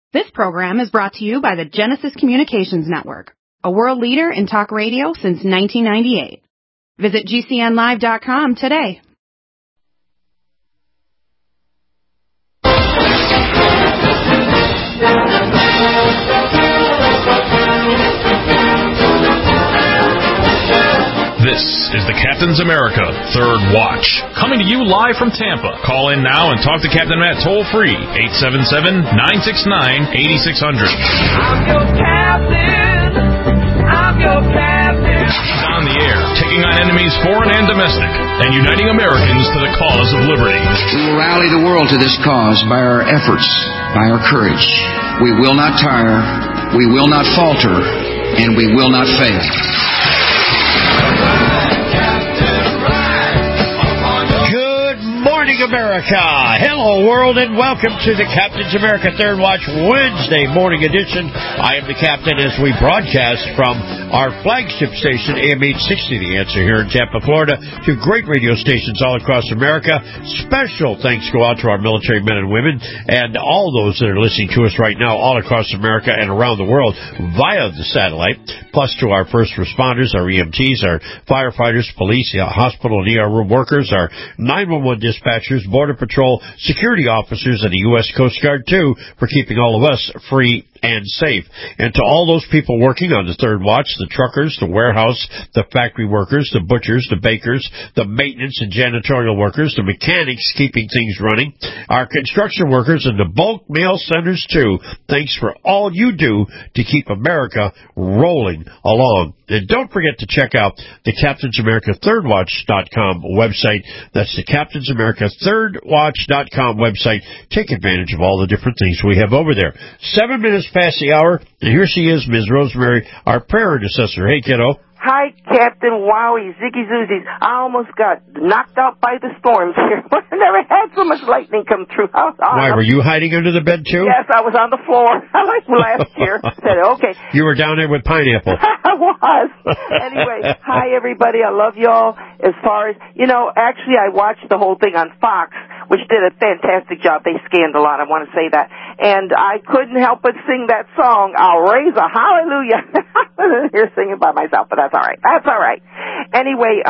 This program is brought to you by the Genesis Communications Network, a world leader in talk radio since 1998. Visit GCNlive.com today. This is the Captain's America Third Watch, coming to you live from Tampa. Call in now and talk to Captain Matt toll-free, 877-969-8600. I'm your captain. I'm your captain. He's on the air, taking on enemies foreign and domestic, and uniting Americans to the cause of liberty. We will rally the world to this cause by our efforts, by our courage. We will not tire, we will not falter, and we will not fail. America. Hello, world, and welcome to the Captain's America Third Watch Wednesday morning edition. I am the captain as we broadcast from our flagship station, AM 860, The Answer, here in Tampa, Florida, to great radio stations all across America. Special thanks go out to our military men and women and all those that are listening to us right now all across America and around the world via the satellite, plus to our first responders, our EMTs, our firefighters, police, hospital and ER room workers, our 911 dispatchers, Border Patrol, security officers, and the U.S. Coast Guard, too, for keeping all of us free and safe. And to all those people working on the Third Watch, the truckers, the warehouse, the factory workers, the butchers, the bakers, the maintenance and janitorial workers, the mechanics keeping things running, our construction workers, and the bulk mail senders, too, thanks for all you do to keep America rolling along. And don't forget to check out the CaptainsAmericaThirdWatch.com website. That's the CaptainsAmericaThirdWatch.com website. Take advantage of all the different things we have over there. 7 minutes past the hour, and here she is, Ms. Rosemary, our prayer intercessor. Hey, kiddo. Hi, Captain Wowie, Ziggy Zoozies. I almost got knocked out by the storms here. I never had so much lightning come through. Why, were you hiding under the bed, too? Yes, I was on the floor. Like last year. I said, okay. You were down there with Pineapple. I was. Anyway, hi, everybody. I love y'all. As far as, actually, I watched the whole thing on Fox, which did a fantastic job. They scanned a lot, I want to say that. And I couldn't help but sing that song, I'll Raise a Hallelujah. Here singing by myself, but that's all right. That's all right. Anyway,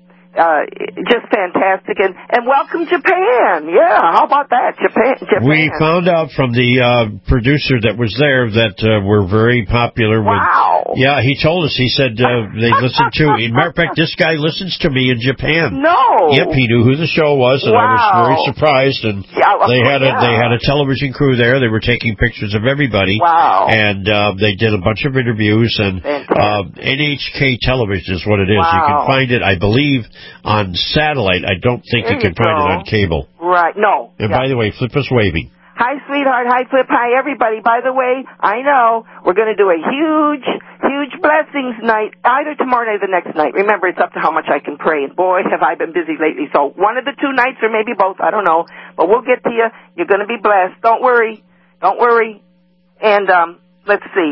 just fantastic. And welcome Japan. Yeah, how about that? Japan. We found out from the producer that was there that we're very popular. Wow. Yeah, he told us. He said they listened to me. Matter of fact, this guy listens to me in Japan. No. Yep, he knew who the show was, and wow. I was very surprised. And they had a television crew there. They were taking pictures of everybody. Wow. And they did a bunch of interviews. And NHK Television is what it is. Wow. You can find it, I believe, on satellite. I don't think you can find it on cable. Right. No. And by the way, Flip is waving. Hi, sweetheart. Hi, Flip. Hi, everybody. By the way, I know we're going to do a huge blessings night, either tomorrow night or the next night. Remember, it's up to how much I can pray. And boy, have I been busy lately. So one of the two nights or maybe both. I don't know. But we'll get to you. You're going to be blessed. Don't worry. Don't worry. And, let's see.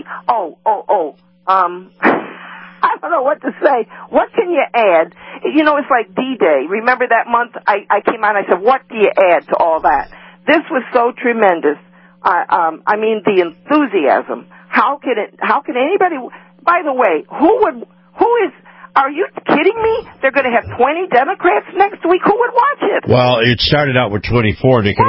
I don't know what to say. What can you add? It's like D-Day. Remember that month I came out and I said, what do you add to all that? This was so tremendous. I mean, the enthusiasm. How can anybody, by the way, are you kidding me? They're going to have 20 Democrats next week. Who would watch it? Well, it started out with 24. They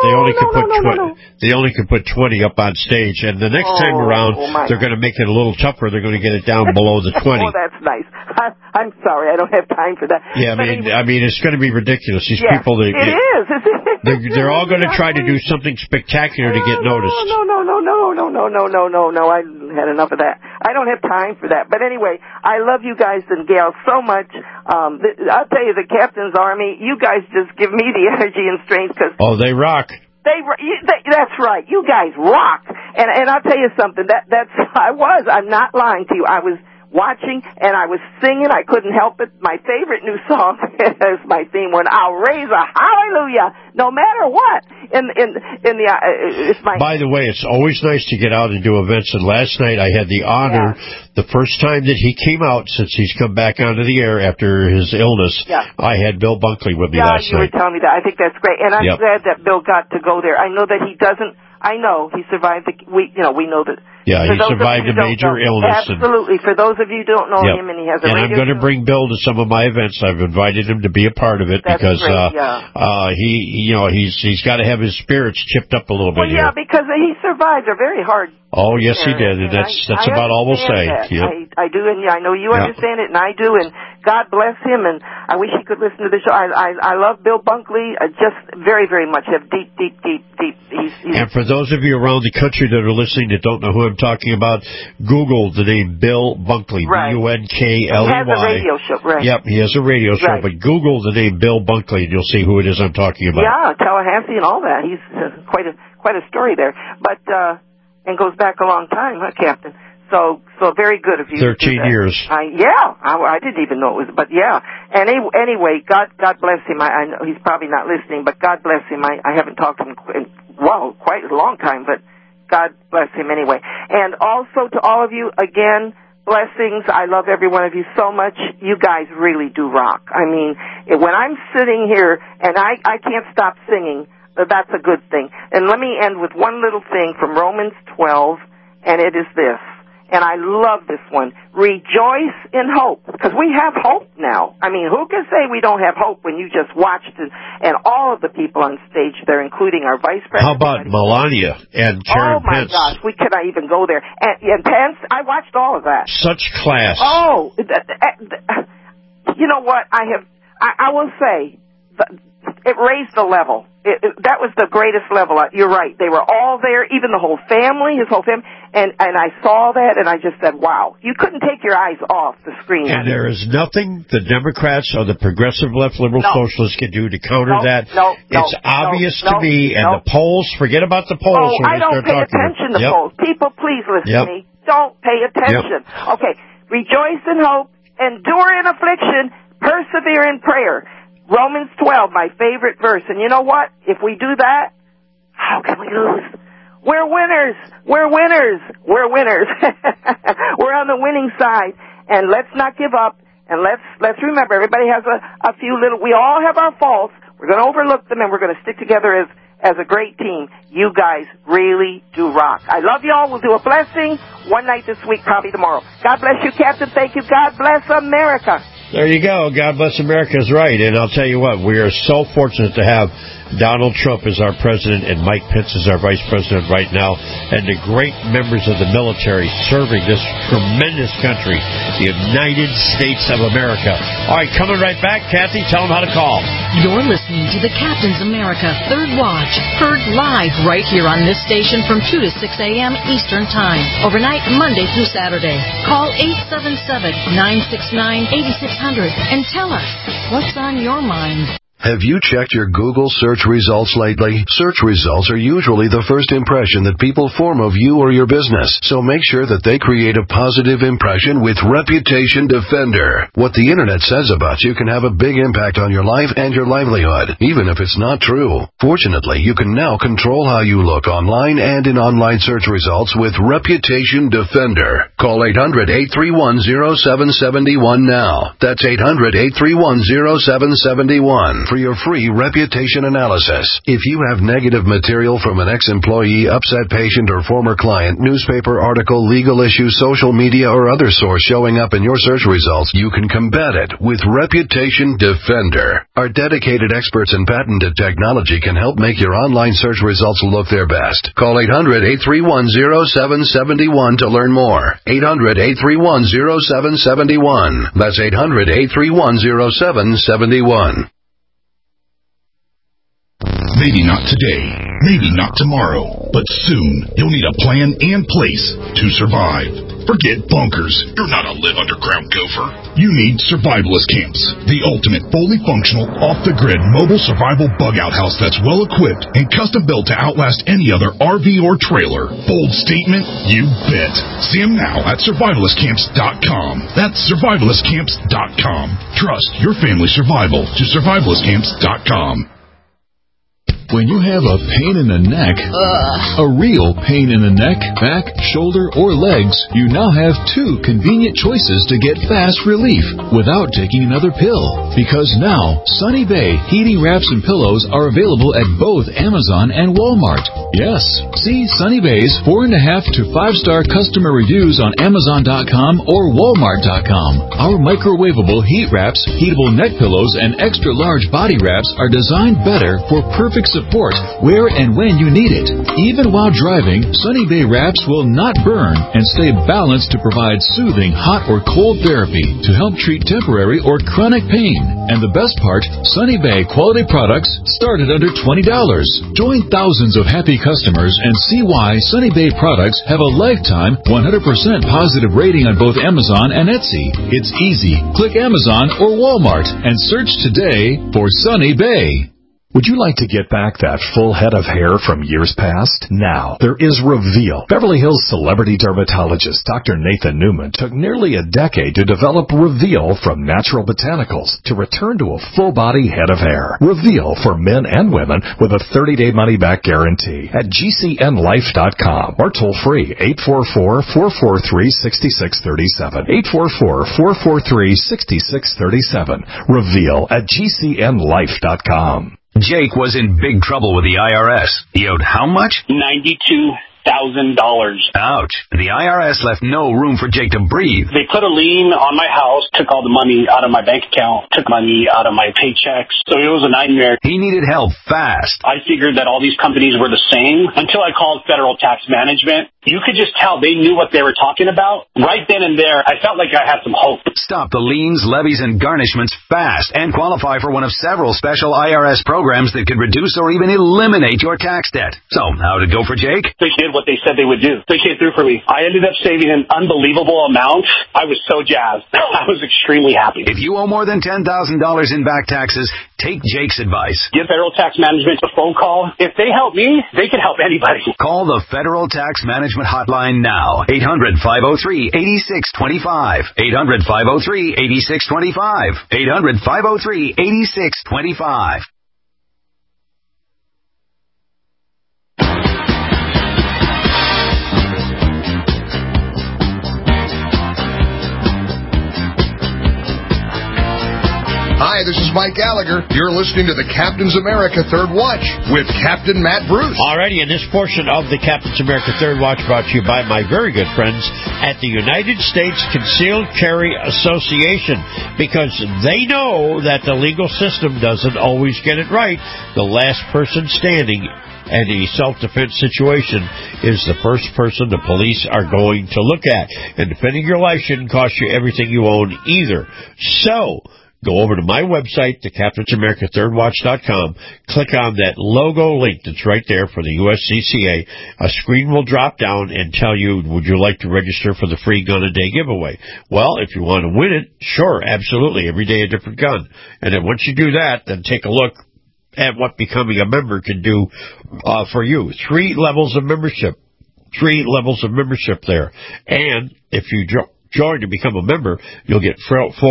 only could put 20 up on stage, and the next time around, they're going to make it a little tougher. They're going to get it down below the 20. Oh, that's nice. I'm sorry, I don't have time for that. Yeah, I mean, it's going to be ridiculous. These people, they're all going to try to do something spectacular to get noticed. No. I had enough of that. I don't have time for that. But anyway, I love you guys and gals so much. I'll tell you, the Captain's Army, you guys just give me the energy and strength. They rock. That's right. You guys rock. And I'll tell you something. I'm not lying to you. I was watching and I was singing. I couldn't help it. My favorite new song is my theme one. I'll raise a hallelujah no matter what. By the way, it's always nice to get out and do events. And last night I had the honor, the first time that he came out since he's come back onto the air after his illness, I had Bill Bunkley with me last night. Yeah, you were telling me that. I think that's great. And I'm glad that Bill got to go there. I know that he doesn't I know he survived we know that. Yeah, he survived a major illness. Absolutely. For those of you who don't know him, and he has a radio I'm going to bring Bill to some of my events. I've invited him to be a part of it because he's got to have his spirits chipped up a little bit here. Yeah, because he survived a very hard. Oh, yes, he did, and that's about all we'll say. Yep. I do, and I know you understand it, and I do, and God bless him, and I wish he could listen to the show. I love Bill Bunkley, just very, very much. Have deep. And for those of you around the country that are listening that don't know who I'm talking about, Google the name Bill Bunkley, Bunkley. He has a radio show, right? Yep, he has a radio show, but Google the name Bill Bunkley, and you'll see who it is I'm talking about. Yeah, Tallahassee and all that. He's quite a story there, but and goes back a long time, huh, Captain? So very good of you. 13 years. I didn't even know it was, but yeah. And anyway, God bless him. I know he's probably not listening, but God bless him. I haven't talked to him in quite a long time, but God bless him anyway. And also to all of you, again, blessings. I love every one of you so much. You guys really do rock. I mean, when I'm sitting here and I can't stop singing, that's a good thing. And let me end with one little thing from Romans 12, and it is this. And I love this one. Rejoice in hope. Because we have hope now. I mean, who can say we don't have hope when you just watched it, and all of the people on stage there, including our Vice President. How about Melania and Karen Pence? Oh, my gosh. We cannot even go there. And Pence, I watched all of that. Such class. Oh, you know what? I will say, it raised the level. That was the greatest level. You're right. They were all there, even the whole family, his whole family. And I saw that, and I just said, wow. You couldn't take your eyes off the screen. And there is nothing the Democrats or the progressive left liberal socialists can do to counter that. It's obvious to me, and the polls, forget about the polls. I don't pay attention to polls. People, please listen to me. Don't pay attention. Okay. Rejoice in hope, endure in affliction, persevere in prayer. Romans 12, my favorite verse. And you know what? If we do that, how can we lose? We're winners. We're winners. We're winners. We're on the winning side. And let's not give up. And let's remember, everybody has a few little, we all have our faults. We're going to overlook them, and we're going to stick together as a great team. You guys really do rock. I love you all. We'll do a blessing one night this week, probably tomorrow. God bless you, Captain. Thank you. God bless America. There you go. God bless America is right. And I'll tell you what, we are so fortunate to have Donald Trump as our president and Mike Pence as our vice president right now, and the great members of the military serving this tremendous country, the United States of America. All right, coming right back, Kathy, tell them how to call. You're listening to the Captain's America Third Watch, heard live right here on this station from 2 to 6 a.m. Eastern Time, overnight Monday through Saturday. Call 877-969-8600 and tell us what's on your mind. Have you checked your Google search results lately? Search results are usually the first impression that people form of you or your business, so make sure that they create a positive impression with Reputation Defender. What the Internet says about you can have a big impact on your life and your livelihood, even if it's not true. Fortunately, you can now control how you look online and in online search results with Reputation Defender. Call 800-831-0771 now. That's 800-831-0771. For your free reputation analysis. If you have negative material from an ex-employee, upset patient, or former client, newspaper article, legal issue, social media, or other source showing up in your search results, you can combat it with Reputation Defender. Our dedicated experts in patented technology can help make your online search results look their best. Call 800-831-0771 to learn more. 800-831-0771. That's 800-831-0771. Maybe not today, maybe not tomorrow, but soon you'll need a plan and place to survive. Forget bunkers. You're not a live underground gopher. You need Survivalist Camps, the ultimate fully functional, off-the-grid mobile survival bug-out house that's well-equipped and custom-built to outlast any other RV or trailer. Bold statement? You bet. See them now at survivalistcamps.com. That's survivalistcamps.com. Trust your family's survival to survivalistcamps.com. When you have a pain in the neck, a real pain in the neck, back, shoulder, or legs, you now have two convenient choices to get fast relief without taking another pill. Because now, Sunny Bay heating wraps and pillows are available at both Amazon and Walmart. Yes, see Sunny Bay's 4.5 to 5-star customer reviews on Amazon.com or Walmart.com. Our microwavable heat wraps, heatable neck pillows, and extra large body wraps are designed better for perfect support where and when you need it. Even while driving, Sunny Bay wraps will not burn and stay balanced to provide soothing hot or cold therapy to help treat temporary or chronic pain. And the best part, Sunny Bay quality products start at under $20. Join thousands of happy customers and see why Sunny Bay products have a lifetime 100% positive rating on both Amazon and Etsy. It's easy. Click Amazon or Walmart and search today for Sunny Bay. Would you like to get back that full head of hair from years past? Now, there is Reveal. Beverly Hills celebrity dermatologist Dr. Nathan Newman took nearly a decade to develop Reveal from natural botanicals to return to a full-body head of hair. Reveal for men and women with a 30-day money-back guarantee at GCNlife.com or toll-free 844-443-6637. 844-443-6637. Reveal at GCNlife.com. Jake was in big trouble with the IRS. He owed how much? $92,000. Ouch. The IRS left no room for Jake to breathe. They put a lien on my house, took all the money out of my bank account, took money out of my paychecks. So it was a nightmare. He needed help fast. I figured that all these companies were the same until I called Federal Tax Management. You could just tell they knew what they were talking about. Right then and there, I felt like I had some hope. Stop the liens, levies, and garnishments fast and qualify for one of several special IRS programs that could reduce or even eliminate your tax debt. So, how did it go for Jake? They did what they said they would do. They came through for me. I ended up saving an unbelievable amount. I was so jazzed. I was extremely happy. If you owe more than $10,000 in back taxes, take Jake's advice. Give Federal Tax Management a phone call. If they help me, they can help anybody. Call the Federal Tax Management Hotline now. 800-503-8625. 800-503-8625. 800-503-8625. Hi, this is Mike Gallagher. You're listening to the Captain's America Third Watch with Captain Matt Bruce. Alrighty, in this portion of the Captain's America Third Watch brought to you by my very good friends at the United States Concealed Carry Association, because they know that the legal system doesn't always get it right. The last person standing in a self-defense situation is the first person the police are going to look at. And defending your life shouldn't cost you everything you own either. So, go over to my website, thecaptainsamericathirdwatch.com. Click on that logo link that's right there for the USCCA. A screen will drop down and tell you, would you like to register for the free gun a day giveaway? Well, if you want to win it, sure, absolutely. Every day a different gun. And then once you do that, then take a look at what becoming a member can do for you. 3 levels of membership. 3 levels of membership there. And if you join to become a member, you'll get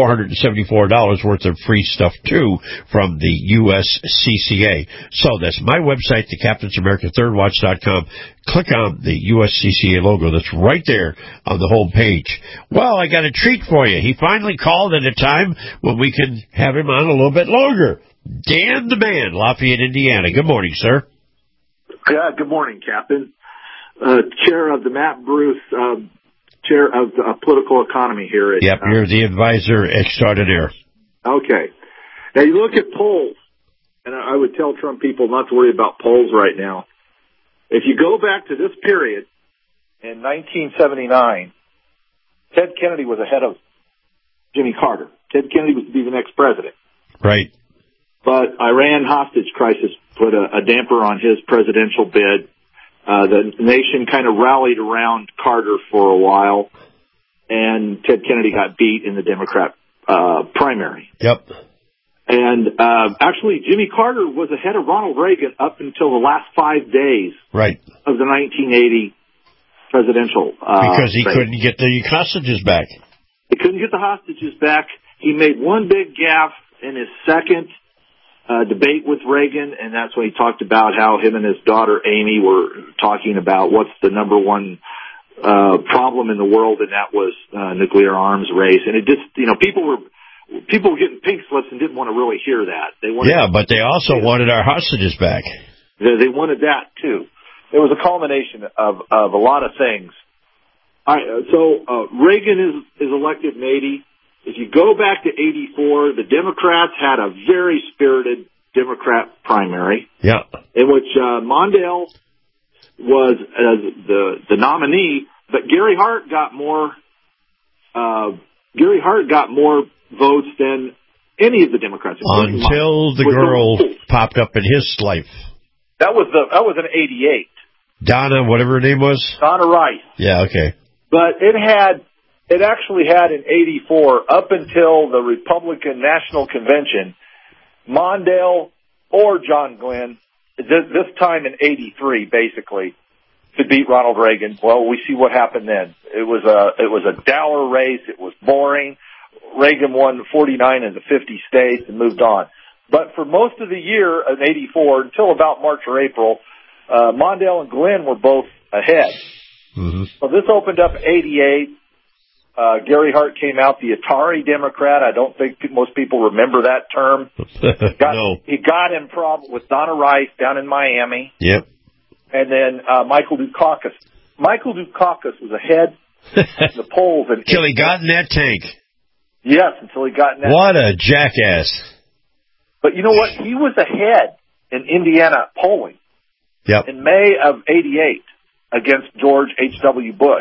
$474 worth of free stuff, too, from the USCCA. So that's my website, thecaptainsamericathirdwatch.com. Click on the USCCA logo that's right there on the home page. Well, I got a treat for you. He finally called at a time when we can have him on a little bit longer. Dan the Man, Lafayette, Indiana. Good morning, sir. Yeah, good morning, Captain. Chair of the Matt Bruce Chair of Political Economy here. Yep, you're the advisor extraordinaire. Okay. Now, you look at polls, and I would tell Trump people not to worry about polls right now. If you go back to this period, in 1979, Ted Kennedy was ahead of Jimmy Carter. Ted Kennedy was to be the next president. Right. But Iran hostage crisis put a damper on his presidential bid. The nation kind of rallied around Carter for a while, and Ted Kennedy got beat in the Democrat primary. Yep. And actually, Jimmy Carter was ahead of Ronald Reagan up until the last 5 days right. of the 1980 presidential because he race. couldn't get the hostages back. He couldn't get the hostages back. He made one big gaffe in his second debate with Reagan, and that's when he talked about how him and his daughter Amy were talking about what's the number one problem in the world, and that was nuclear arms race. And it just, people were getting pink slips and didn't want to really hear that. But they also wanted our hostages back. They wanted that too. It was a culmination of a lot of things. All right, so Reagan is elected in 80. If you go back to 84, the Democrats had a very spirited Democrat primary. Yeah. In which Mondale was the nominee, but Gary Hart got more votes than any of the Democrats. Until the girl popped up in his life. That was in 88. Donna, whatever her name was? Donna Rice. Yeah, okay. But it actually had in 84, up until the Republican National Convention, Mondale or John Glenn, this time in 83, basically, to beat Ronald Reagan. Well, we see what happened then. It was a dour race. It was boring. Reagan won 49 in the 50 states and moved on. But for most of the year in 84, until about March or April, Mondale and Glenn were both ahead. Mm-hmm. So this opened up 88. Gary Hart came out the Atari Democrat. I don't think most people remember that term. No. He got in problem with Donna Rice down in Miami. Yep. And then Michael Dukakis. Michael Dukakis was ahead in the polls. Until he got in that tank. Yes, until he got in that What a jackass. But you know what? He was ahead in Indiana polling. Yep. In May of 88 against George H.W. Bush.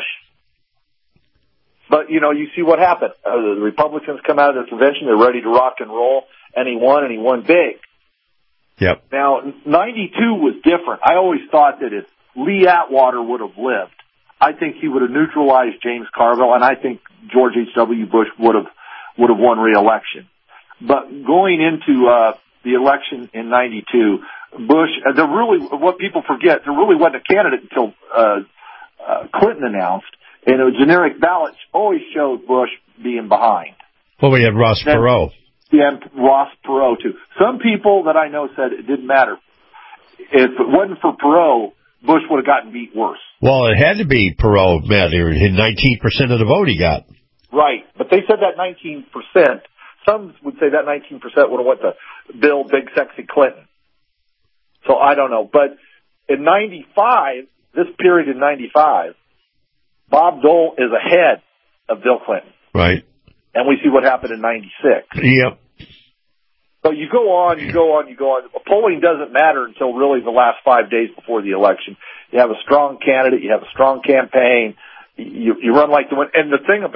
But, you see what happened. The Republicans come out of the convention, they're ready to rock and roll, and he won big. Yep. Now, 92 was different. I always thought that if Lee Atwater would have lived, I think he would have neutralized James Carville, and I think George H.W. Bush would have won re-election. But going into the election in 92, Bush, what people forget, there really wasn't a candidate until Clinton announced. And a generic ballot always showed Bush being behind. Well, we had Ross Perot. Yeah, Ross Perot, too. Some people that I know said it didn't matter. If it wasn't for Perot, Bush would have gotten beat worse. Well, it had to be Perot, Matt. 19% of the vote he got. Right. But they said that 19%. Some would say that 19% would have went to Bill Big Sexy Clinton. So I don't know. But in 95, this period in 95, Bob Dole is ahead of Bill Clinton. Right. And we see what happened in 96. Yep. So you go on. Polling doesn't matter until really the last 5 days before the election. You have a strong candidate. You have a strong campaign. You run like the win. And the thing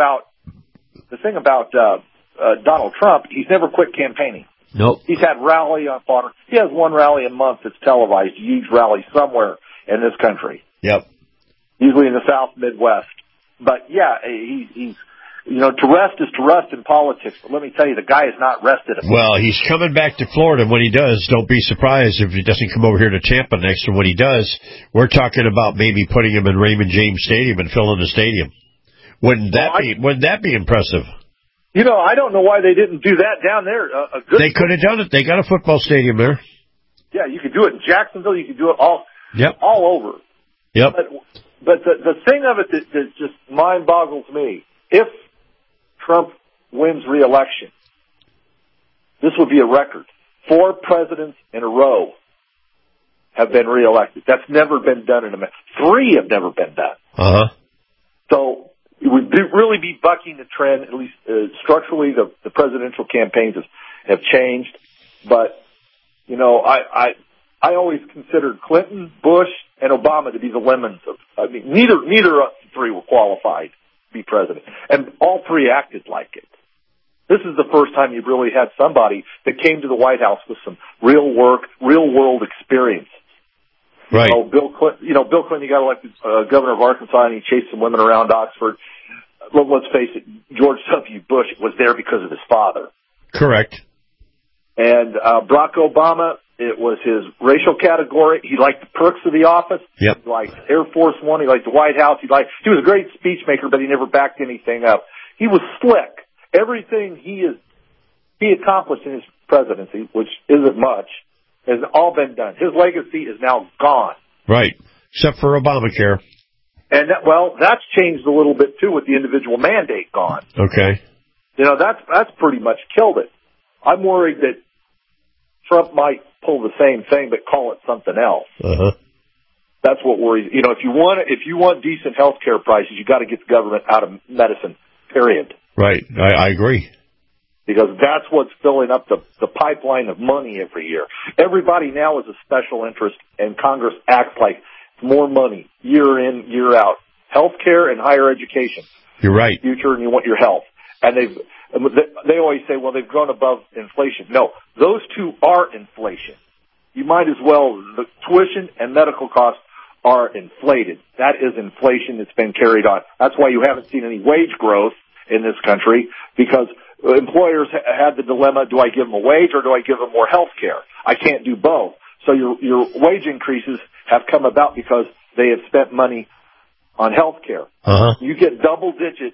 about Donald Trump, he's never quit campaigning. Nope. He's had rally on fodder. He has one rally a month that's televised, a huge rally somewhere in this country. Yep. Usually in the South Midwest. But yeah, he's to rest is to rest in politics. But let me tell you, the guy is not rested. Well, he's coming back to Florida. When he does, don't be surprised if he doesn't come over here to Tampa next. And when he does, we're talking about maybe putting him in Raymond James Stadium and filling the stadium. Wouldn't that be impressive? I don't know why they didn't do that down there. They could have done it. They got a football stadium there. Yeah, you could do it in Jacksonville. You could do it all over. Yep. But the thing of it that just mind boggles me, if Trump wins re-election, this would be a record. 4 presidents in a row have been re-elected. That's never been done in America. 3 have never been done. Uh-huh. So it would really be bucking the trend. At least structurally, the presidential campaigns have changed. But I always considered Clinton, Bush, and Obama to be the lemons of. Neither of the 3 were qualified to be president, and all 3 acted like it. This is the first time you've really had somebody that came to the White House with some real work, real world experience. Right. Bill Clinton. Bill Clinton, he got elected governor of Arkansas, and he chased some women around Oxford. Let's face it, George W. Bush was there because of his father. Correct. And Barack Obama, it was his racial category. He liked the perks of the office. Yep. He liked Air Force One. He liked the White House. He was a great speech maker, but he never backed anything up. He was slick. Everything he accomplished in his presidency, which isn't much, has all been done. His legacy is now gone. Right, except for Obamacare. And that's changed a little bit too with the individual mandate gone. Okay. That's pretty much killed it. I'm worried that Trump might pull the same thing but call it something else. Uh-huh. That's what worries. If you want decent health care prices, you got to get the government out of medicine. Period. Right. I agree. Because that's what's filling up the pipeline of money every year. Everybody now is a special interest, and Congress acts like more money year in, year out. Health care and higher education. You're right. Future, and you want your health. And they always say, well, they've grown above inflation. No, those two are inflation. You might as well, the tuition and medical costs are inflated. That is inflation that's been carried on. That's why you haven't seen any wage growth in this country, because employers had the dilemma, do I give them a wage or do I give them more health care? I can't do both. So your wage increases have come about because they have spent money on health care. Uh-huh. You get double-digit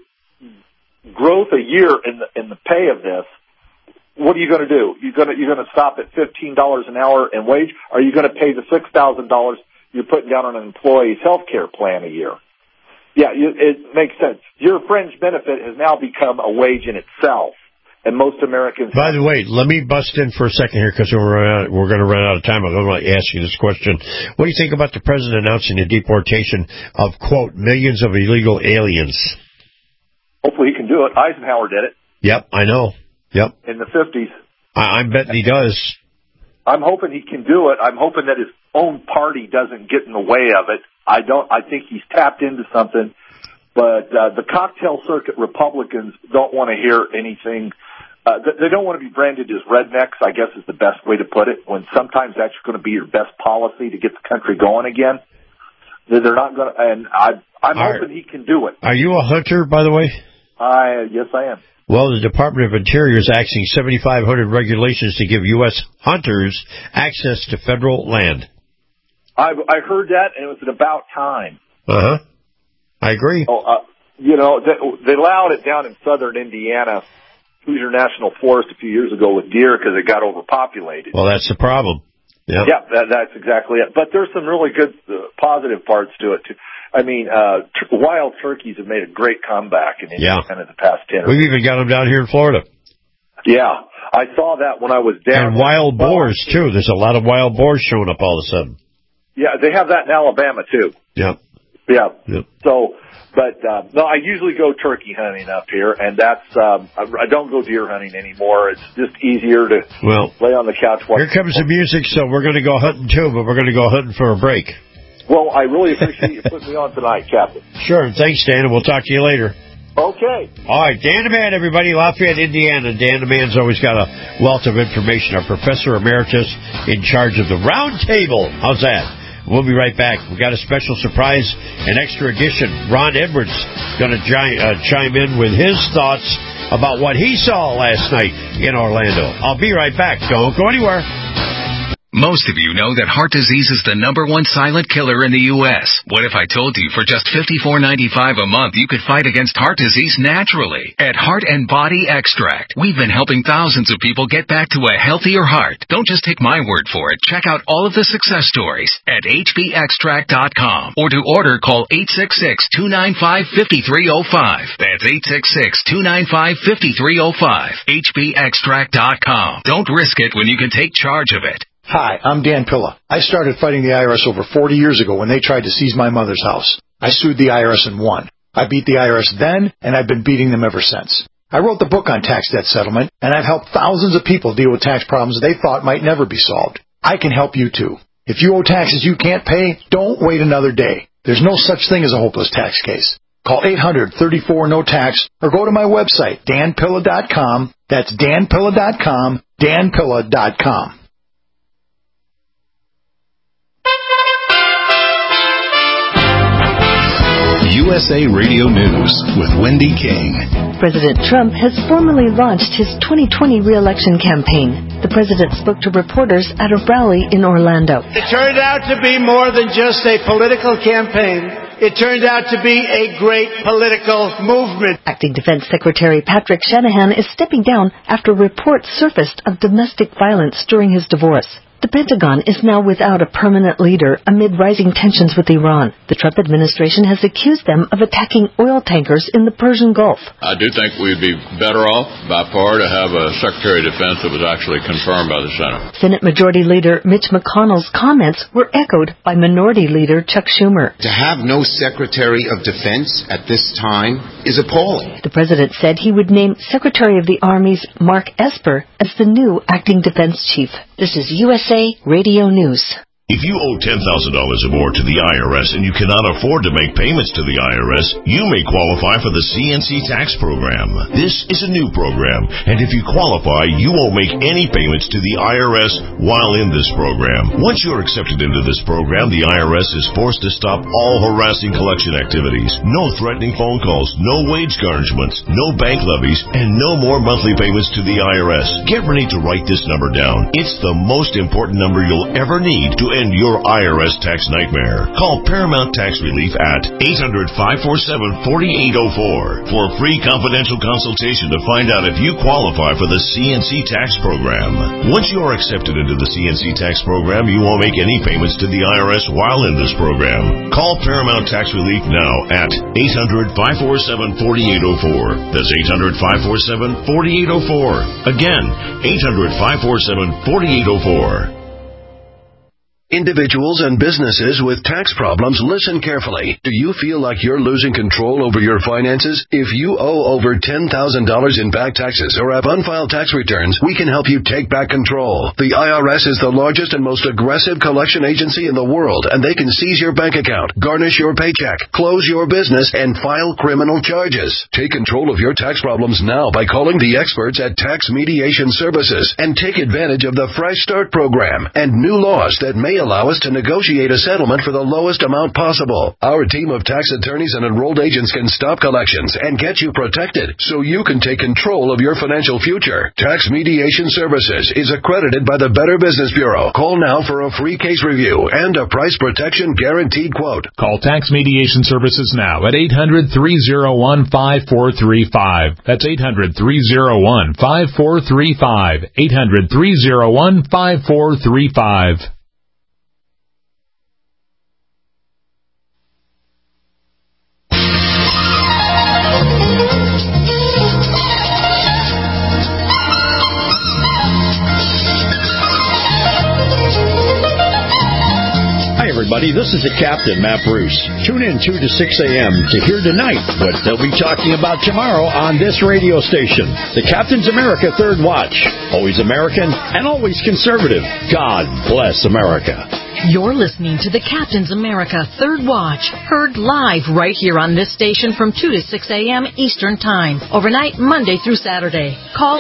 growth a year in the pay of this. What are you going to do? You're going to stop at $15 an hour in wage? Or are you going to pay the $6,000 you're putting down on an employee's health care plan a year? Yeah, it makes sense. Your fringe benefit has now become a wage in itself, and most Americans. By the way, let me bust in for a second here because we're going to run out of time. I'm going to ask you this question: what do you think about the president announcing the deportation of, quote, millions of illegal aliens? Hopefully, he can do it. Eisenhower did it. Yep, I know. Yep. In the 50s. I'm betting he does. I'm hoping he can do it. I'm hoping that his own party doesn't get in the way of it. I think he's tapped into something, but the cocktail circuit Republicans don't want to hear anything. They don't want to be branded as rednecks, I guess is the best way to put it, when sometimes that's going to be your best policy to get the country going again. They're not going to, and I'm hoping he can do it. Are you a hunter, by the way? Yes, I am. Well, the Department of Interior is axing 7,500 regulations to give U.S. hunters access to federal land. I heard that, and it was at about time. Uh-huh. I agree. They allowed it down in southern Indiana, Hoosier National Forest, a few years ago with deer because it got overpopulated. Well, that's the problem. Yeah, that's exactly it. But there's some really good positive parts to it, too. I mean, wild turkeys have made a great comeback in Indiana in the past 10 years. We've even got them down here in Florida. Yeah, I saw that when I was down. And wild boars, too. There's a lot of wild boars showing up all of a sudden. Yeah, they have that in Alabama, too. Yep. Yeah. Yep. So, but, no, I usually go turkey hunting up here, and that's, I don't go deer hunting anymore. It's just easier to lay on the couch. Here comes the music, so we're going to go hunting, too, but we're going to go hunting for a break. Well, I really appreciate you putting me on tonight, Captain. Sure. Thanks, Dan, and we'll talk to you later. Okay. All right, Dan the Man, everybody, Lafayette, Indiana. Dan the Man's always got a wealth of information. Our Professor Emeritus in charge of the Round Table. How's that? We'll be right back. We got a special surprise, an extra edition. Ron Edwards going to chime in with his thoughts about what he saw last night in Orlando. I'll be right back. Don't go anywhere. Most of you know that heart disease is the #1 silent killer in the U.S. What if I told you for just $54.95 a month you could fight against heart disease naturally? At Heart and Body Extract, we've been helping thousands of people get back to a healthier heart. Don't just take my word for it. Check out all of the success stories at hbextract.com, or to order, call 866-295-5305. That's 866-295-5305. hbextract.com. Don't risk it when you can take charge of it. Hi, I'm Dan Pilla. I started fighting the IRS over 40 years ago when they tried to seize my mother's house. I sued the IRS and won. I beat the IRS then, and I've been beating them ever since. I wrote the book on tax debt settlement, and I've helped thousands of people deal with tax problems they thought might never be solved. I can help you too. If you owe taxes you can't pay, don't wait another day. There's no such thing as a hopeless tax case. Call 800-34-NO-TAX or go to my website, danpilla.com. That's danpilla.com, danpilla.com. USA Radio News with Wendy King. President Trump has formally launched his 2020 re-election campaign. The president spoke to reporters at a rally in Orlando. It turned out to be more than just a political campaign. it turned out to be a great political movement. Acting Defense Secretary Patrick Shanahan is stepping down after reports surfaced of domestic violence during his divorce. The Pentagon is now without a permanent leader amid rising tensions with Iran. The Trump administration has accused them of attacking oil tankers in the Persian Gulf. I do think we'd be better off by far to have a Secretary of Defense that was actually confirmed by the Senate. Senate Majority Leader Mitch McConnell's comments were echoed by Minority Leader Chuck Schumer. To have no Secretary of Defense at this time is appalling. The president said he would name Secretary of the Army's Mark Esper as the new acting defense chief. This is USA Radio News. If you owe $10,000 or more to the IRS and you cannot afford to make payments to the IRS, you may qualify for the CNC tax program. This is a new program, and if you qualify, you won't make any payments to the IRS while in this program. Once you're accepted into this program, the IRS is forced to stop all harassing collection activities. No threatening phone calls, no wage garnishments, no bank levies, and no more monthly payments to the IRS. Get ready to write this number down. It's the most important number you'll ever need to end your IRS tax nightmare. Call Paramount Tax Relief at 800-547-4804 for a free confidential consultation to find out if you qualify for the CNC tax program. Once you are accepted into the CNC tax program, you won't make any payments to the IRS while in this program. Call Paramount Tax Relief now at 800-547-4804. That's 800-547-4804. Again, 800-547-4804. Individuals and businesses with tax problems, listen carefully. Do you feel like you're losing control over your finances? If you owe over $10,000 in back taxes or have unfiled tax returns, we can help you take back control. The IRS is the largest and most aggressive collection agency in the world, and they can seize your bank account, garnish your paycheck, close your business, and file criminal charges. Take control of your tax problems now by calling the experts at Tax Mediation Services and take advantage of the Fresh Start program and new laws that may allow us to negotiate a settlement for the lowest amount possible. Our team of tax attorneys and enrolled agents can stop collections and get you protected so you can take control of your financial future. Tax Mediation Services is accredited by the Better Business Bureau. Call now for a free case review and a price protection guaranteed quote. Call Tax Mediation Services now at 800-301-5435. That's 800-301-5435. 800-301-5435. Everybody, this is the Captain, Matt Bruce. Tune in 2 to 6 a.m. to hear tonight what they'll be talking about tomorrow on this radio station. The Captain's America Third Watch. Always American and always conservative. God bless America. You're listening to the Captain's America Third Watch, heard live right here on this station from 2 to 6 a.m. Eastern Time, overnight Monday through Saturday. Call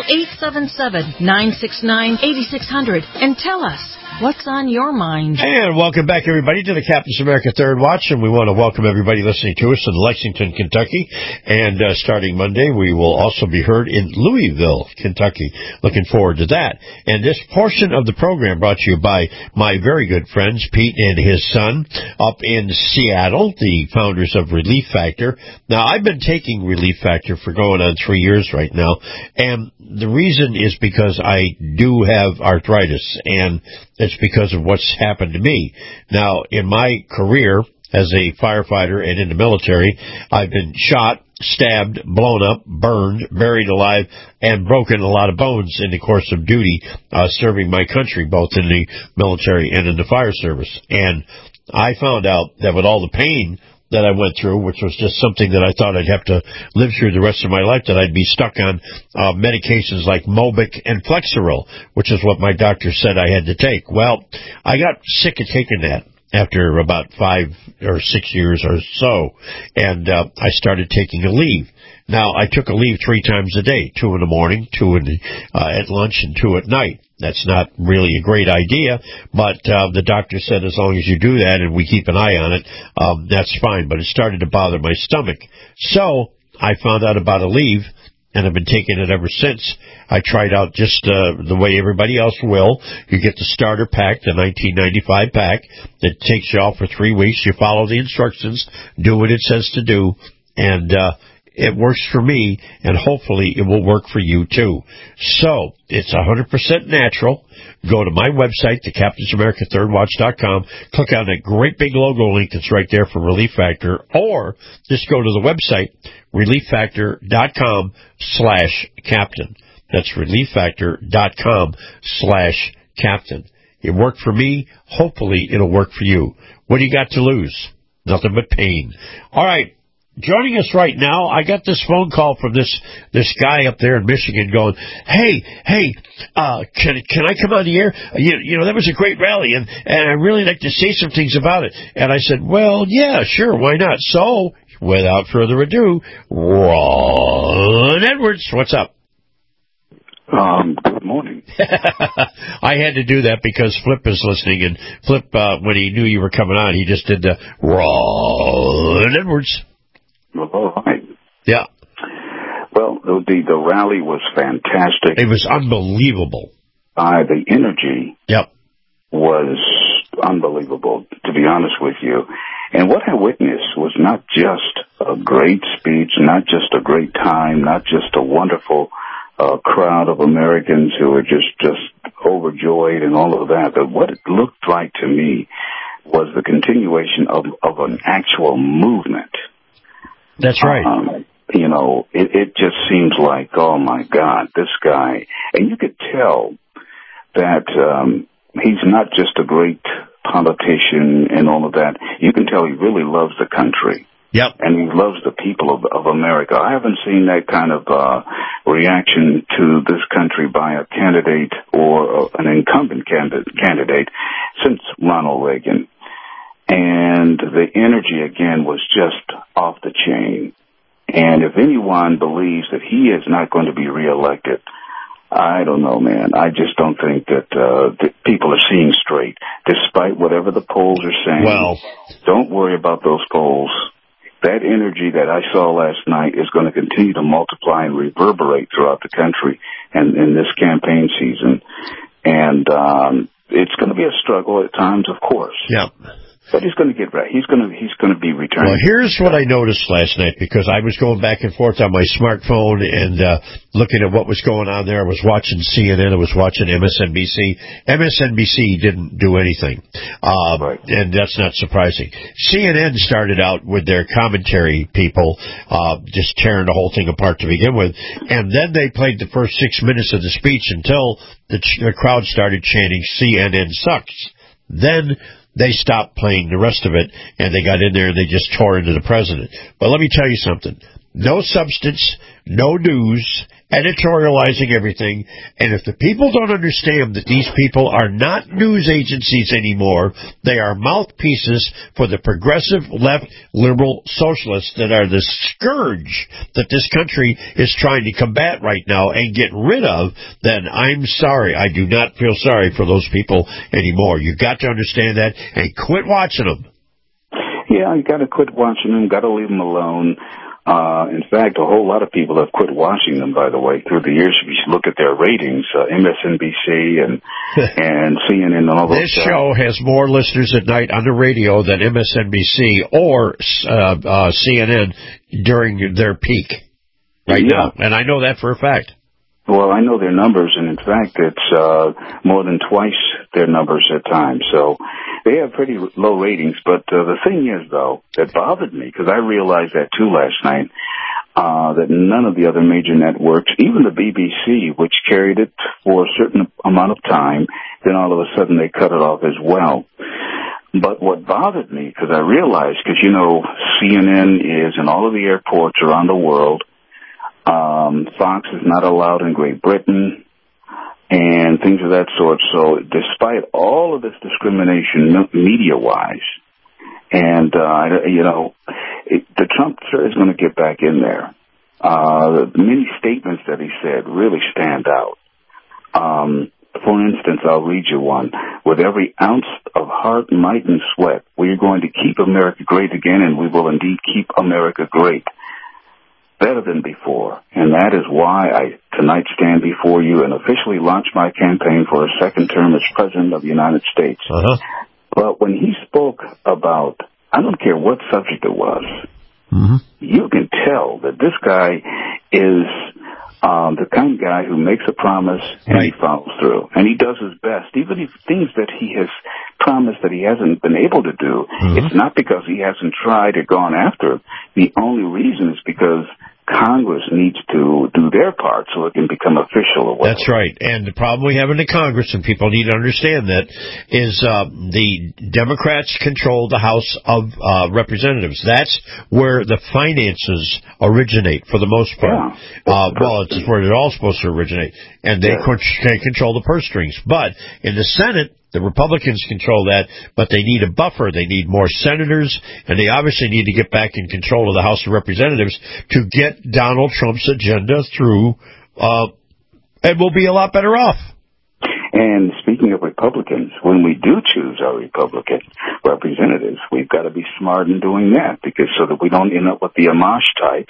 877-969-8600 and tell us what's on your mind. And welcome back, everybody, to the Captain's America Third Watch. And we want to welcome everybody listening to us in Lexington, Kentucky. And starting Monday, we will also be heard in Louisville, Kentucky. Looking forward to that. And this portion of the program brought to you by my very good friends, Pete and his son, up in Seattle, the founders of Relief Factor. Now, I've been taking Relief Factor for going on 3 years right now. And the reason is because I do have arthritis, and it's because of what's happened to me. Now, in my career as a firefighter and in the military, I've been shot, stabbed, blown up, burned, buried alive, and broken a lot of bones in the course of duty, serving my country, both in the military and in the fire service. And I found out that with all the pain that I went through, which was just something that I thought I'd have to live through the rest of my life, that I'd be stuck on medications like Mobic and Flexeril, which is what my doctor said I had to take. Well, I got sick of taking that after about 5 or 6 years or so, and I started taking a leave. Now, I took a leave 3 times a day, 2 in the morning, 2 at lunch, and 2 at night. That's not really a great idea, but the doctor said as long as you do that and we keep an eye on it, that's fine. But it started to bother my stomach. So I found out about a leave, and I've been taking it ever since. I tried out just the way everybody else will. You get the starter pack, the $19.95 pack, that takes you out for 3 weeks. You follow the instructions, do what it says to do, and it works for me, and hopefully it will work for you too. So, it's 100% natural. Go to my website, thecaptainsamerica3rdwatch.com, click on that great big logo link that's right there for Relief Factor, or just go to the website, relieffactor.com/captain. That's relieffactor.com/captain. It worked for me. Hopefully it'll work for you. What do you got to lose? Nothing but pain. All right. Joining us right now, I got this phone call from this guy up there in Michigan going, hey, can I come on the air? You know, that was a great rally, and I'd really like to say some things about it. And I said, well, yeah, sure, why not? So, without further ado, Ron Edwards, what's up? Good morning. I had to do that because Flip is listening, and Flip, when he knew you were coming on, he just did the Ron Edwards. All right. Yeah. Well, the rally was fantastic. It was unbelievable. The energy was unbelievable, to be honest with you. And what I witnessed was not just a great speech, not just a great time, not just a wonderful crowd of Americans who were just overjoyed and all of that, but what it looked like to me was the continuation of an actual movement. That's right. You know, it just seems like, oh my God, this guy, and you could tell that he's not just a great politician and all of that. You can tell he really loves the country. Yep. And he loves the people of America. I haven't seen that kind of reaction to this country by a candidate or an incumbent candidate since Ronald Reagan. And the energy, again, was just off the chain. And if anyone believes that he is not going to be reelected, I don't know, man. I just don't think that people are seeing straight, despite whatever the polls are saying. Well, don't worry about those polls. That energy that I saw last night is going to continue to multiply and reverberate throughout the country and in this campaign season. And it's going to be a struggle at times, of course. Yeah. But he's going to get right. He's going to be returning. Well, here's what I noticed last night, because I was going back and forth on my smartphone and looking at what was going on there. I was watching CNN. I was watching MSNBC. MSNBC didn't do anything, and that's not surprising. CNN started out with their commentary people just tearing the whole thing apart to begin with, and then they played the first 6 minutes of the speech until the crowd started chanting, CNN sucks. Then they stopped playing the rest of it, and they got in there and they just tore into the president. But let me tell you something. No substance, no news, editorializing everything. And if the people don't understand that these people are not news agencies anymore, they are mouthpieces for the progressive, left, liberal socialists that are the scourge that this country is trying to combat right now and get rid of, then I'm sorry. I do not feel sorry for those people anymore. You've got to understand that and quit watching them. Yeah, you got to quit watching them, got to leave them alone. In fact, a whole lot of people have quit watching them, by the way, through the years. If you look at their ratings, MSNBC and CNN and all those. This show has more listeners at night on the radio than MSNBC or CNN during their peak right now. And I know that for a fact. Well, I know their numbers, and in fact, it's more than twice their numbers at times. So they have pretty low ratings. But the thing is, though, that bothered me, because I realized that too last night, that none of the other major networks, even the BBC, which carried it for a certain amount of time, then all of a sudden they cut it off as well. But what bothered me, because I realized, because, you know, CNN is in all of the airports around the world. Fox is not allowed in Great Britain and things of that sort. So despite all of this discrimination media-wise, and, you know, the Trump is going to get back in there. The many statements that he said really stand out. For instance, I'll read you one. With every ounce of heart, might, and sweat, we are going to keep America great again, and we will indeed keep America great. better than before. And that is why I tonight stand before you and officially launch my campaign for a second term as President of the United States. But when he spoke about, I don't care what subject it was, you can tell that this guy is the kind of guy who makes a promise and he follows through. And he does his best. Even if things that he has promised that he hasn't been able to do, it's not because he hasn't tried or gone after it. The only reason is because Congress needs to do their part so it can become official. Or That's right. And the problem we have in the Congress, and people need to understand that, is the Democrats control the House of Representatives. That's where the finances originate for the most part. Well, it's where they're all supposed to originate. And they can control the purse strings. But in the Senate, the Republicans control that, but they need a buffer. They need more senators, and they obviously need to get back in control of the House of Representatives to get Donald Trump's agenda through, and we'll be a lot better off. And speaking of Republicans, when we do choose our Republican representatives, we've got to be smart in doing that, because so that we don't end up with the Amash types.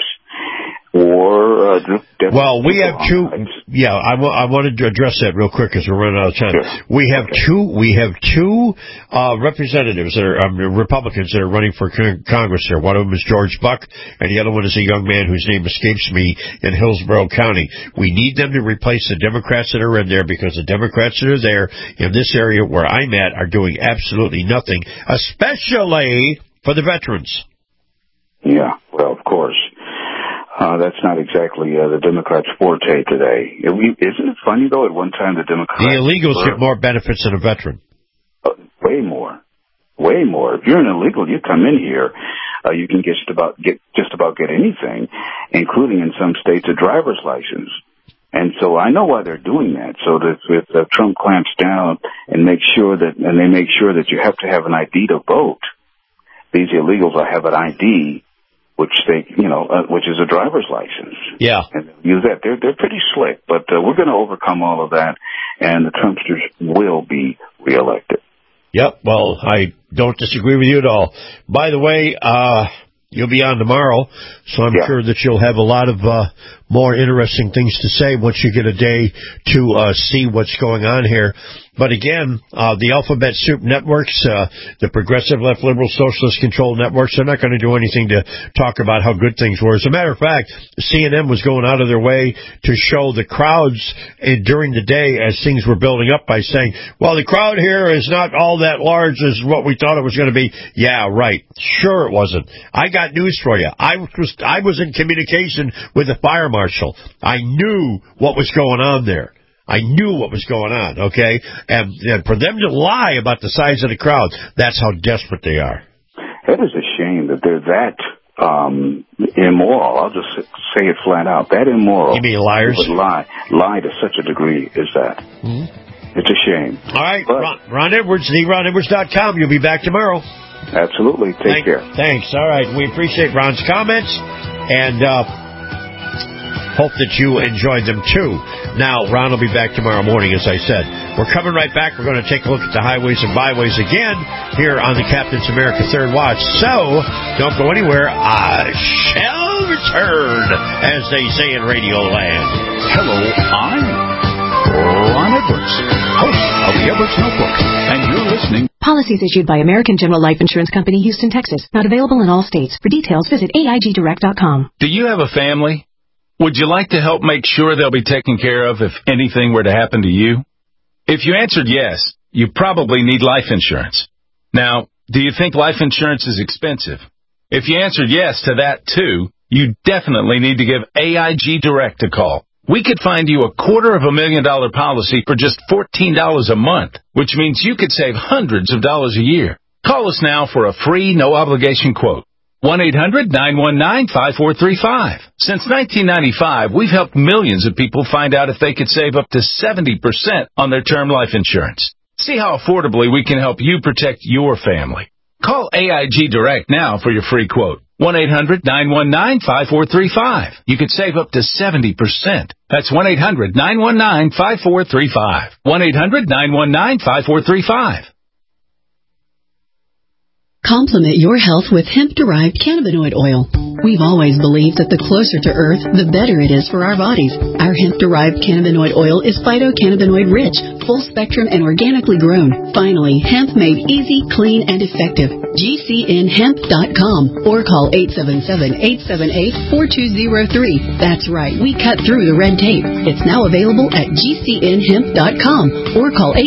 Or well, we have two. Yeah, I wanted to address that real quick because we're running out of time. Sure. We have two representatives that are Republicans that are running for Congress here. One of them is George Buck, and the other one is a young man whose name escapes me in Hillsborough County. We need them to replace the Democrats that are in there, because the Democrats that are there in this area where I'm at are doing absolutely nothing, especially for the veterans. Yeah, well, of course. That's not exactly the Democrats' forte today. Isn't it funny, though, at one time the Democrats... The illegals get more benefits than a veteran. Way more. Way more. If you're an illegal, you come in here, you can get just about get anything, including in some states a driver's license. And so I know why they're doing that, so that if Trump clamps down and they make sure that you have to have an ID to vote, these illegals will have an ID, which is a driver's license. Yeah. And use that. They're pretty slick, but we're going to overcome all of that, and the Trumpsters will be reelected. Yep. Well, I don't disagree with you at all. By the way, you'll be on tomorrow, so I'm sure that you'll have a lot of more interesting things to say once you get a day to see what's going on here. But again, the alphabet soup networks, the progressive left liberal socialist controlled networks, they're not going to do anything to talk about how good things were. As a matter of fact, CNN was going out of their way to show the crowds during the day as things were building up by saying, well, the crowd here is not all that large as what we thought it was going to be. Yeah, right. Sure it wasn't. I got news for you. I was in communication with the fire marshal. I knew what was going on there. I knew what was going on, okay? And for them to lie about the size of the crowd, that's how desperate they are. It is a shame that they're that immoral. I'll just say it flat out. That immoral. You mean liars? Would lie to such a degree as that. Mm-hmm. It's a shame. All right, Ron Edwards, theronedwards.com. You'll be back tomorrow. Absolutely. Take care. Thanks. All right. We appreciate Ron's comments, and hope that you enjoyed them, too. Now, Ron will be back tomorrow morning, as I said. We're coming right back. We're going to take a look at the highways and byways again here on the Captain's America Third Watch. So, don't go anywhere. I shall return, as they say in Radio Land. Hello, I'm Ron Edwards, host of the Edwards Notebook, and you're listening. Policies issued by American General Life Insurance Company, Houston, Texas. Not available in all states. For details, visit AIGdirect.com. Do you have a family? Would you like to help make sure they'll be taken care of if anything were to happen to you? If you answered yes, you probably need life insurance. Now, do you think life insurance is expensive? If you answered yes to that, too, you definitely need to give AIG Direct a call. We could find you a $250,000 policy for just $14 a month, which means you could save hundreds of dollars a year. Call us now for a free, no-obligation quote. 1-800-919-5435. Since 1995, we've helped millions of people find out if they could save up to 70% on their term life insurance. See how affordably we can help you protect your family. Call AIG Direct now for your free quote. 1-800-919-5435. You could save up to 70%. That's 1-800-919-5435. 1-800-919-5435. Complement your health with hemp-derived cannabinoid oil. We've always believed that the closer to Earth, the better it is for our bodies. Our hemp-derived cannabinoid oil is phytocannabinoid rich, full spectrum, and organically grown. Finally, hemp made easy, clean, and effective. GCNhemp.com or call 877-878-4203. That's right, we cut through the red tape. It's now available at GCNhemp.com or call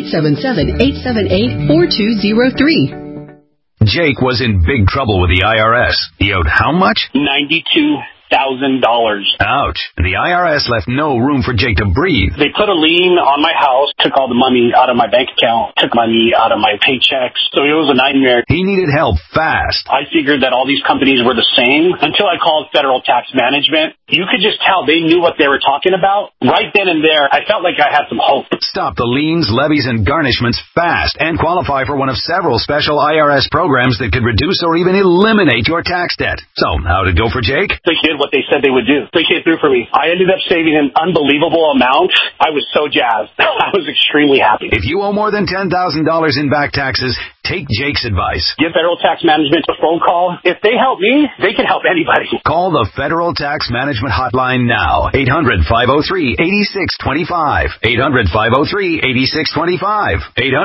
877-878-4203. Jake was in big trouble with the IRS. He owed how much? $92,000. Ouch. The IRS left no room for Jake to breathe. They put a lien on my house, took all the money out of my bank account, took money out of my paychecks. So it was a nightmare. He needed help fast. I figured that all these companies were the same until I called Federal Tax Management. You could just tell they knew what they were talking about. Right then and there, I felt like I had some hope. Stop the liens, levies, and garnishments fast and qualify for one of several special IRS programs that could reduce or even eliminate your tax debt. So, how'd it go for Jake? They did what they said they would do. They came through for me. I ended up saving an unbelievable amount. I was so jazzed. I was extremely happy. If you owe more than $10,000 in back taxes, take Jake's advice. Give Federal Tax Management a phone call. If they help me, they can help anybody. Call the Federal Tax Management Hotline now. 800-503-8625. 800-503-8625.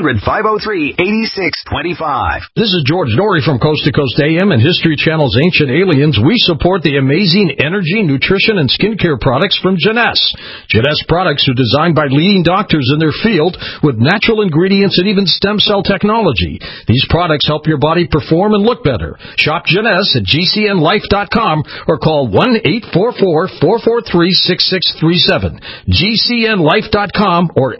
800-503-8625. This is George Norrie from Coast to Coast AM and History Channel's Ancient Aliens. We support the amazing energy, nutrition, and skincare products from Jeunesse. Jeunesse products are designed by leading doctors in their field with natural ingredients and even stem cell technology. These products help your body perform and look better. Shop Jeunesse at GCNlife.com or call 1-844-443-6637. GCNlife.com or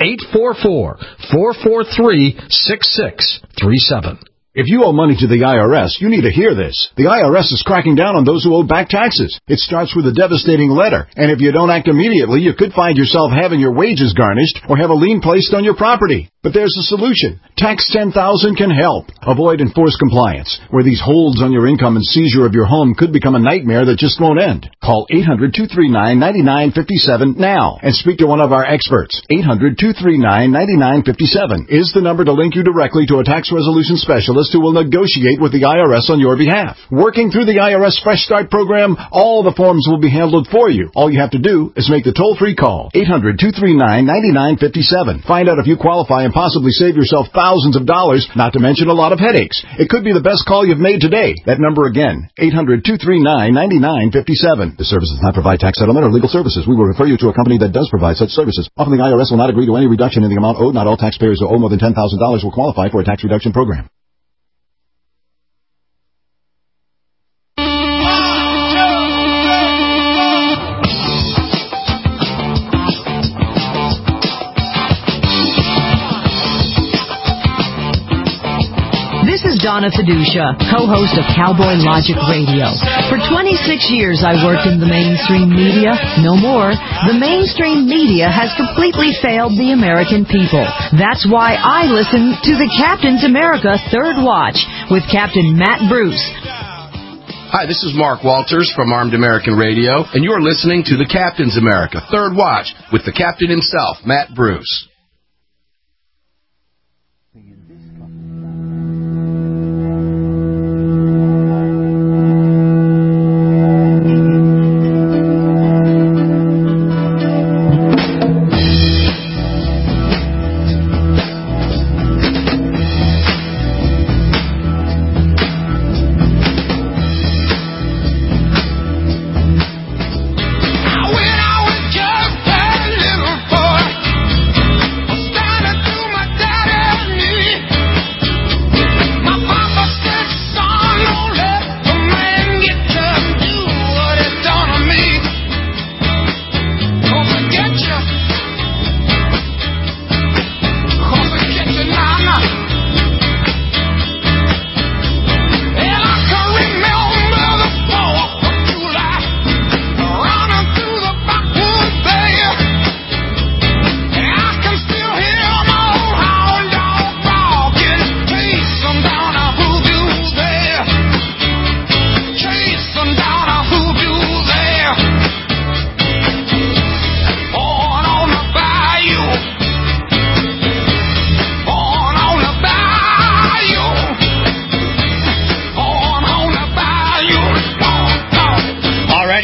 844-443-6637. If you owe money to the IRS, you need to hear this. The IRS is cracking down on those who owe back taxes. It starts with a devastating letter, and if you don't act immediately, you could find yourself having your wages garnished or have a lien placed on your property. But there's a solution. Tax 10,000 can help. Avoid enforced compliance, where these holds on your income and seizure of your home could become a nightmare that just won't end. Call 800-239-9957 now and speak to one of our experts. 800-239-9957 is the number to link you directly to a tax resolution specialist who will negotiate with the IRS on your behalf. Working through the IRS Fresh Start program, all the forms will be handled for you. All you have to do is make the toll-free call. 800-239-9957. Find out if you qualify and possibly save yourself thousands of dollars, not to mention a lot of headaches. It could be the best call you've made today. That number again, 800-239-9957. This service does not provide tax settlement or legal services. We will refer you to a company that does provide such services. Often the IRS will not agree to any reduction in the amount owed. Not all taxpayers who owe more than $10,000 will qualify for a tax reduction program. Donna Fiducia, co-host of Cowboy Logic Radio. For 26 years, I worked in the mainstream media. No more. The mainstream media has completely failed the American people. That's why I listen to the Captain's America Third Watch with Captain Matt Bruce. Hi, this is Mark Walters from Armed American Radio, and you're listening to the Captain's America Third Watch with the Captain himself, Matt Bruce.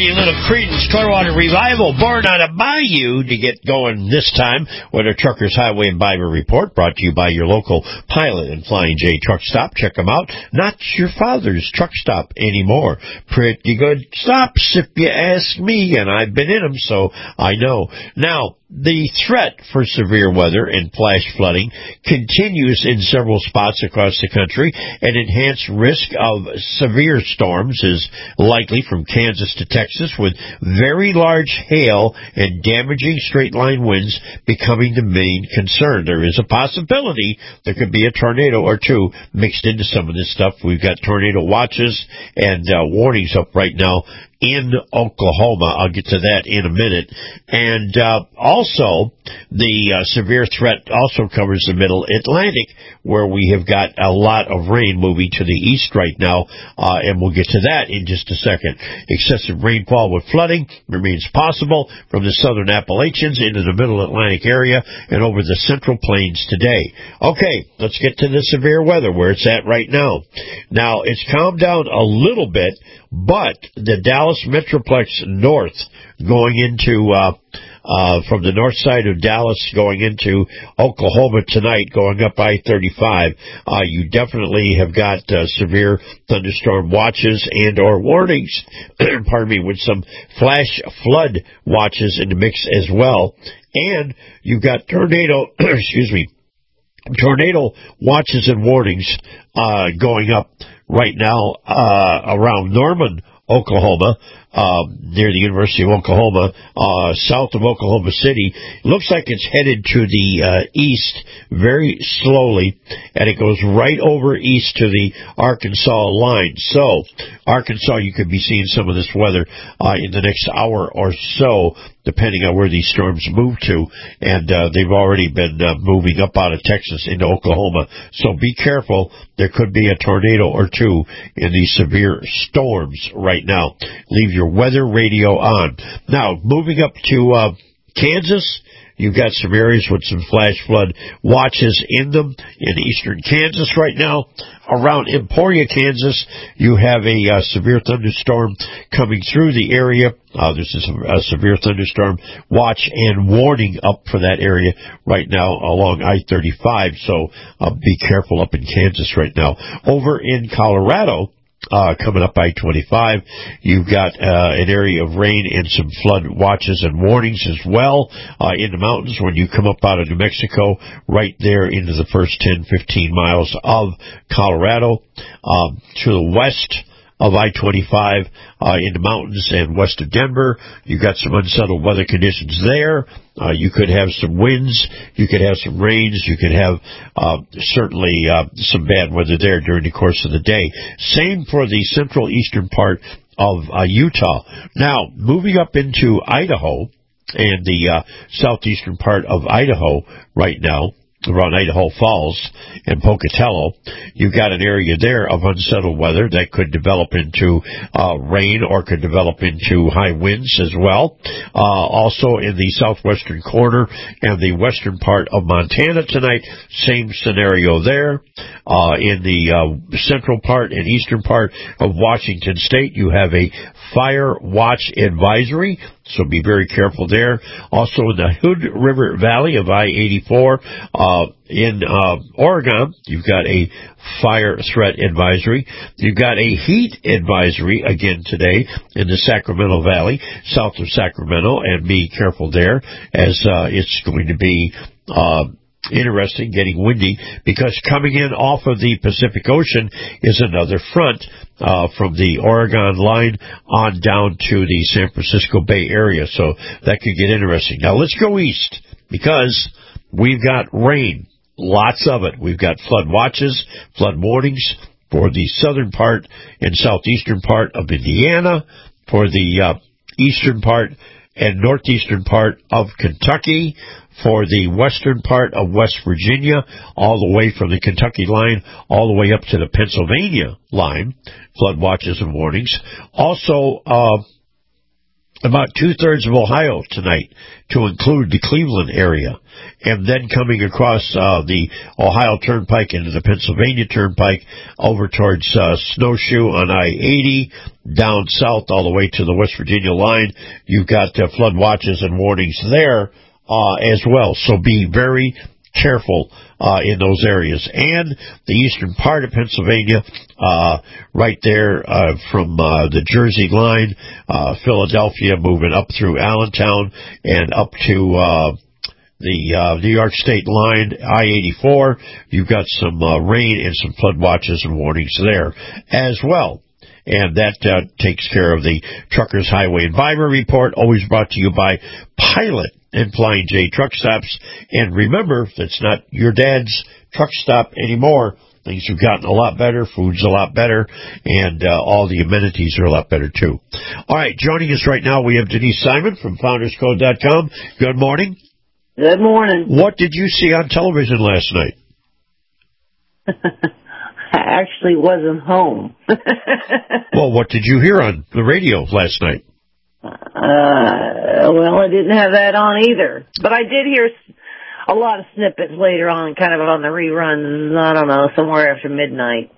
Alrighty, a little Creedence Clearwater Revival, Born on a Bayou, to get going this time with a Truckers Highway and Byway Report, brought to you by your local Pilot and Flying J Truck Stop. Check them out. Not your father's truck stop anymore. Pretty good stops, if you ask me, and I've been in them, so I know. Now, the threat for severe weather and flash flooding continues in several spots across the country. An enhanced risk of severe storms is likely from Kansas to Texas, with very large hail and damaging straight-line winds becoming the main concern. There is a possibility there could be a tornado or two mixed into some of this stuff. We've got tornado watches and warnings up right now in Oklahoma. I'll get to that in a minute. And also, the severe threat also covers the middle Atlantic, where we have got a lot of rain moving to the east right now, and we'll get to that in just a second. Excessive rainfall with flooding remains possible from the southern Appalachians into the middle Atlantic area and over the central plains today. Okay, let's get to the severe weather, where it's at right now. Now, it's calmed down a little bit, but the Dallas Metroplex north going into from the north side of Dallas going into Oklahoma tonight, going up I-35, you definitely have got severe thunderstorm watches and or warnings, pardon me, with some flash flood watches in the mix as well. And you've got tornado, tornado watches and warnings going up right now around Norman, Oklahoma, near the University of Oklahoma, south of Oklahoma City. It looks like it's headed to the east very slowly, and it goes right over east to the Arkansas line. So, Arkansas, you could be seeing some of this weather in the next hour or so, depending on where these storms move to, and they've already been moving up out of Texas into Oklahoma. So be careful. There could be a tornado or two in these severe storms right now. Leave your weather radio on. Now, moving up to Kansas, you've got some areas with some flash flood watches in them in eastern Kansas right now. Around Emporia, Kansas, you have a severe thunderstorm coming through the area. There's a severe thunderstorm watch and warning up for that area right now along I-35, so be careful up in Kansas right now. Over in Colorado, coming up I-25, you've got an area of rain and some flood watches and warnings as well in the mountains when you come up out of New Mexico, right there into the first 10-15 miles of Colorado. To the west of I-25 in the mountains and west of Denver, you've got some unsettled weather conditions there. You could have some winds, you could have some rains, you could have certainly some bad weather there during the course of the day. Same for the central eastern part of Utah. Now, moving up into Idaho and the southeastern part of Idaho right now, around Idaho Falls and Pocatello, you've got an area there of unsettled weather that could develop into rain or could develop into high winds as well. Also in the southwestern corner and the western part of Montana tonight, same scenario there. In the central part and eastern part of Washington State, you have a fire watch advisory, so be very careful there. Also in the Hood River Valley of I-84 in Oregon, you've got a fire threat advisory. You've got a heat advisory again today in the Sacramento Valley, south of Sacramento, and be careful there as it's going to be interesting, getting windy, because coming in off of the Pacific Ocean is another front from the Oregon line on down to the San Francisco Bay Area, so that could get interesting. Now let's go east, because we've got rain, lots of it. We've got flood watches, flood warnings for the southern part and southeastern part of Indiana, for the eastern part and northeastern part of Kentucky, for the western part of West Virginia, all the way from the Kentucky line, all the way up to the Pennsylvania line, flood watches and warnings. Also, about 2/3 of Ohio tonight, to include the Cleveland area, and then coming across the Ohio Turnpike into the Pennsylvania Turnpike over towards Snowshoe on I-80, down south all the way to the West Virginia line. You've got flood watches and warnings there as well, so be very careful in those areas. And the eastern part of Pennsylvania, right there from the Jersey line, Philadelphia, moving up through Allentown and up to the New York State line, I-84. You've got some rain and some flood watches and warnings there as well. And that takes care of the Truckers Highway and Byway Report, always brought to you by Pilot and Flying J Truck Stops. And remember, that's not your dad's truck stop anymore. Things have gotten a lot better, food's a lot better, and all the amenities are a lot better, too. All right, joining us right now, we have Denise Simon from FoundersCode.com. Good morning. Good morning. What did you see on television last night? I actually wasn't home. Well, what did you hear on the radio last night? Well, I didn't have that on either. But I did hear a lot of snippets later on, kind of on the reruns, I don't know, somewhere after midnight.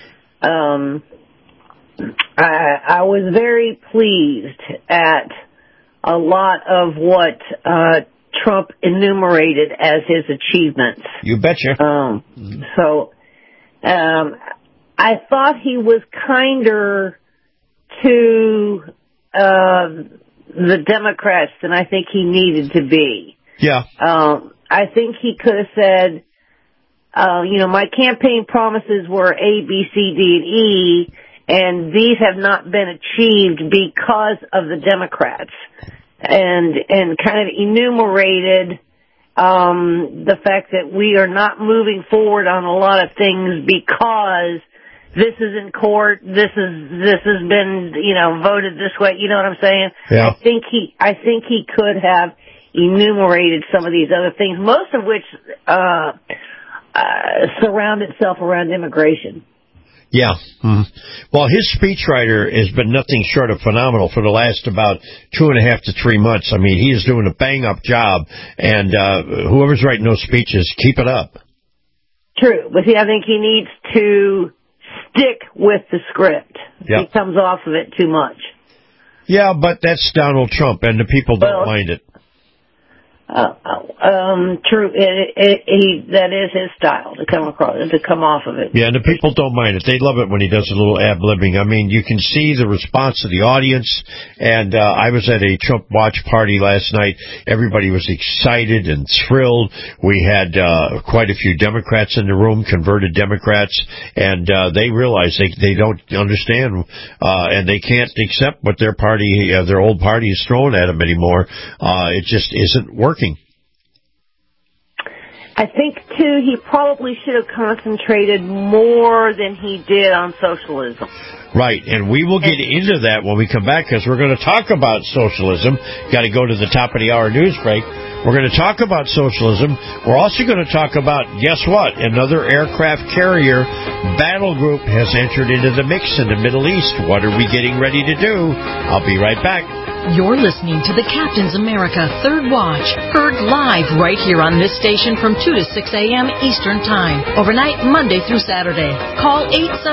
I was very pleased at a lot of what Trump enumerated as his achievements. You betcha. I thought he was kinder to the Democrats than I think he needed to be. Yeah. I think he could have said, my campaign promises were A, B, C, D, and E, and these have not been achieved because of the Democrats. And kind of enumerated the fact that we are not moving forward on a lot of things because this is in court, this has been, voted this way, you know what I'm saying? Yeah. I think he could have enumerated some of these other things, most of which surround itself around immigration. Yeah. Mm-hmm. Well, his speechwriter has been nothing short of phenomenal for the last about 2.5 to 3 months. I mean, he is doing a bang-up job, and whoever's writing those speeches, keep it up. True, but I think he needs to stick with the script. Yep. He comes off of it too much. Yeah, but that's Donald Trump, and the people don't mind it. True. That is his style to come off of it. Yeah, and the people don't mind it. They love it when he does a little ad-libbing. I mean, you can see the response of the audience. And I was at a Trump watch party last night. Everybody was excited and thrilled. We had quite a few Democrats in the room, converted Democrats, and they realize they don't understand, and they can't accept what their old party is throwing at them anymore. It just isn't working. I think, too, he probably should have concentrated more than he did on socialism. Right, and we will get into that when we come back, because we're going to talk about socialism. Got to go to the top of the hour news break. We're going to talk about socialism. We're also going to talk about, guess what? Another aircraft carrier battle group has entered into the mix in the Middle East. What are we getting ready to do? I'll be right back. You're listening to the Captain's America Third Watch, heard live right here on this station from 2 to 6 a.m. Eastern Time, overnight Monday through Saturday. Call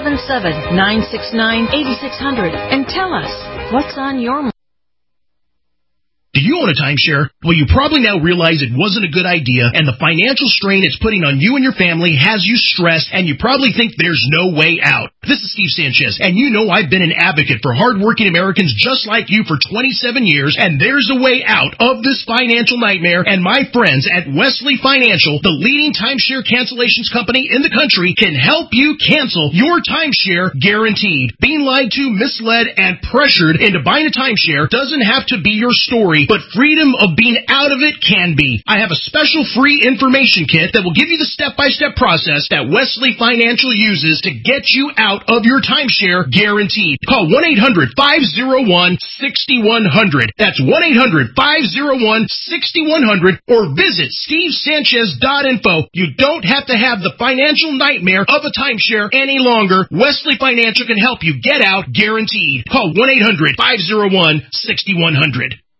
877-969-8600 and tell us what's on your mind. Do you own a timeshare? Well, you probably now realize it wasn't a good idea, and the financial strain it's putting on you and your family has you stressed, and you probably think there's no way out. This is Steve Sanchez, and you know I've been an advocate for hardworking Americans just like you for 27 years, and there's a way out of this financial nightmare, and my friends at Wesley Financial, the leading timeshare cancellations company in the country, can help you cancel your timeshare guaranteed. Being lied to, misled, and pressured into buying a timeshare doesn't have to be your story, but freedom of being out of it can be. I have a special free information kit that will give you the step-by-step process that Wesley Financial uses to get you out of your timeshare guaranteed. Call 1-800-501-6100. That's 1-800-501-6100 or visit stevesanchez.info. You don't have to have the financial nightmare of a timeshare any longer. Wesley Financial can help you get out guaranteed. Call 1-800-501-6100.